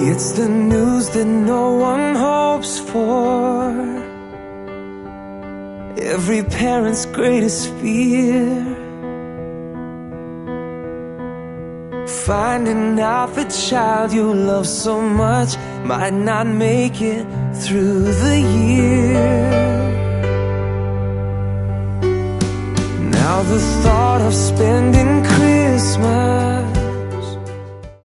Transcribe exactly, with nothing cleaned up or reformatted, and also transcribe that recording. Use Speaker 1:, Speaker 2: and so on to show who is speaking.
Speaker 1: It's the news that no one hopes for, every parent's greatest fear. Finding out the child you love so much might not make it through the year.